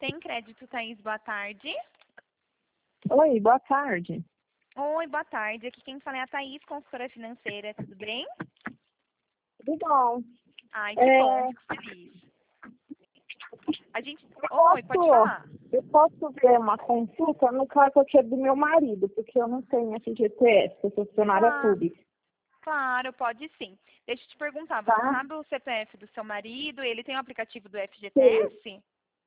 Tem crédito, Thaís? Boa tarde. Oi, boa tarde. Oi, boa tarde. Aqui quem fala é a Thaís, consultora financeira. Tudo bem? Tudo bom? Ai, que bom. Fico feliz. A gente... Oi, pode falar. Eu posso ver uma consulta no caso aqui é do meu marido, porque eu não tenho FGTS, eu sou funcionária pública. Claro, pode sim. Deixa eu te perguntar, você Tá? sabe o CPF do seu marido? Ele tem o aplicativo do FGTS?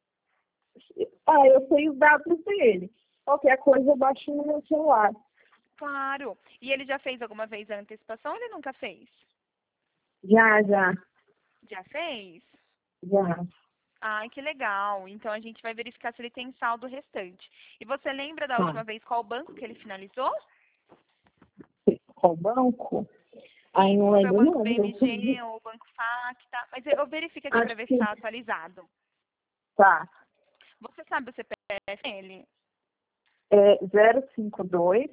Eu sei os dados dele. Qualquer coisa eu baixo no meu celular. Claro. E ele já fez alguma vez a antecipação ou ele nunca fez? Já. Já fez? Já. Ai, que legal. Então a gente vai verificar se ele tem saldo restante. E você lembra da Tá. última vez qual banco que ele finalizou? Qual banco? Aí não Isso, foi o lembro Banco não. BMG ou o Banco Facta. Mas eu verifico aqui para Acho ver se que está atualizado. tá. Você sabe o CPF dele? É 052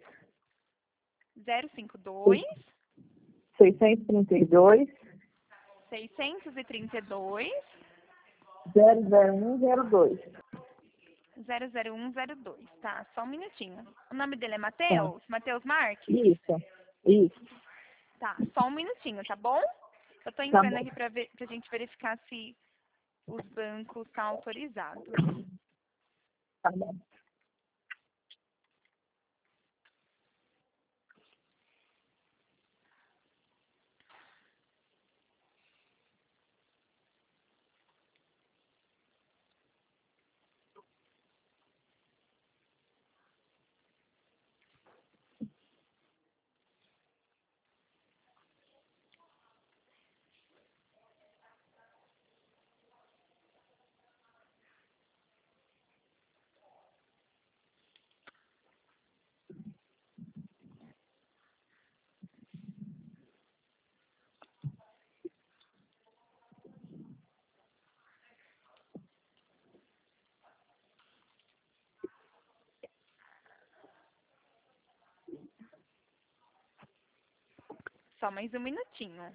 052 632 632 00102. 00102, tá? Só um minutinho. O nome dele é Tá. Matheus? Matheus Marques? Isso. Tá, só um minutinho, tá bom? Eu tô Tá entrando bom. aqui pra gente verificar se os bancos estão autorizados. Tá bom. Só mais um minutinho.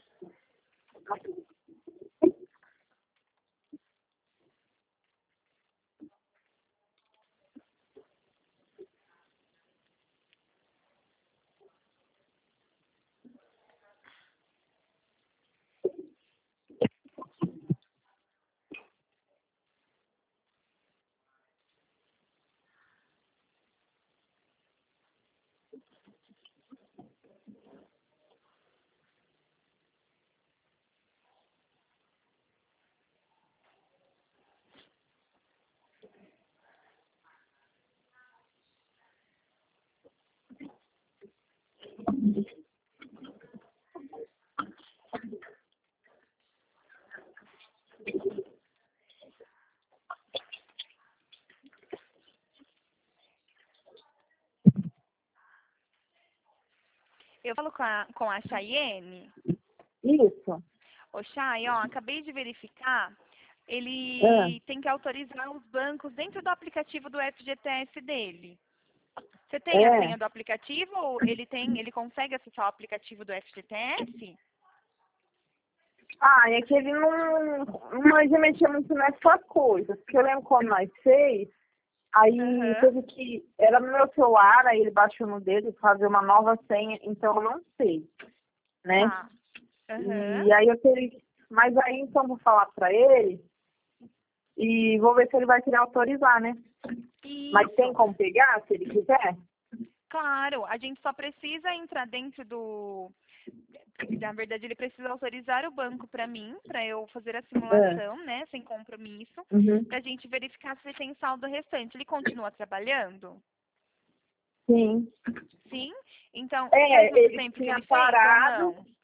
Eu falo com a Chayenne. Isso. Ô, Chay, ó, acabei de verificar. Ele tem que autorizar os bancos dentro do aplicativo do FGTS dele. Você tem a senha do aplicativo? Ou ele consegue acessar o aplicativo do FGTS? É que ele não mexia muito nessas coisas. Porque eu lembro quando nós fez, aí Aham. teve que. Era no meu celular, aí ele baixou no dele fazer uma nova senha, então eu não sei, né? Tá. Aham. E aí eu teria. Mas aí então vou falar pra ele e vou ver se ele vai querer autorizar, né? Mas tem Isso. como pegar, se ele quiser? Claro, a gente só precisa entrar dentro do... Na verdade, ele precisa autorizar o banco para mim, para eu fazer a simulação, né, sem compromisso, Uhum. para a gente verificar se ele tem saldo restante. Ele continua trabalhando? Sim. Sim? Então, faz muito Ele tempo que tinha ele fez ou parado. não?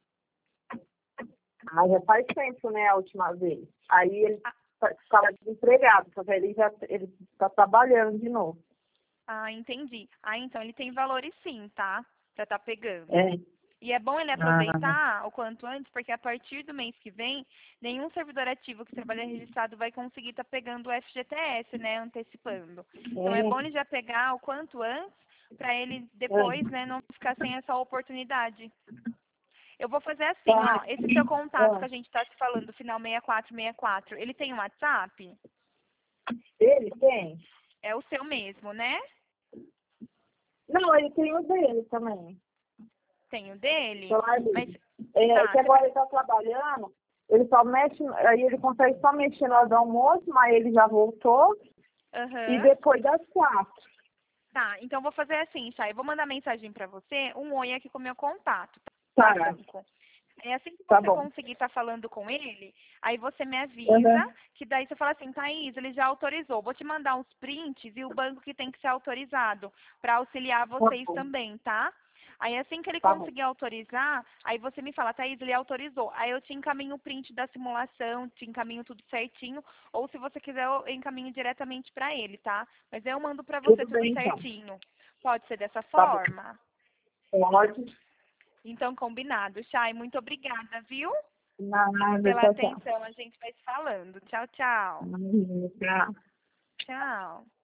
Já faz tempo, né, a última vez. Aí ele Ah, estava desempregado, só que ele está trabalhando de novo. entendi. Então ele tem valores sim, tá? Para estar pegando. É. E é bom ele Ah, aproveitar o quanto antes, porque a partir do mês que vem, nenhum servidor ativo que trabalha registrado vai conseguir estar pegando o FGTS, né, antecipando. Então é bom ele já pegar o quanto antes, para ele depois, né, não ficar sem essa oportunidade. Eu vou fazer assim, ó, tá. esse seu contato que Ah, a gente está se falando, final 6464, ele tem um WhatsApp? Ele tem? É o seu mesmo, né? Não, ele tem o dele também. Tem o dele? Celular Mas, dele. É tá, que agora ele tá trabalhando, ele só mexe, aí ele consegue só mexer na hora do almoço, mas ele já voltou, e aham. depois das 4. Tá, então vou fazer assim, Chay. Eu vou mandar mensagem pra você, um oi aqui com o meu contato, Tá, tá, Franco? É assim que tá você bom. conseguir estar falando com ele, aí você me avisa, Uhum. que daí você fala assim, Thaís, ele já autorizou. Vou te mandar uns prints e o banco que tem que ser autorizado, para auxiliar Tá vocês bom, também, tá? Aí assim que ele tá bom. conseguir autorizar, aí você me fala, Thaís, ele autorizou. Aí eu te encaminho o print da simulação, te encaminho tudo certinho, ou se você quiser, eu encaminho diretamente para ele, tá? Mas eu mando para você Tudo tudo bem, então. certinho. Pode ser dessa Tá bom. forma? Pode. Então, combinado. Chay, muito obrigada, viu? Nada, Pela tchau, tchau. atenção. A gente vai se falando. Tchau, tchau. Tchau. Tchau.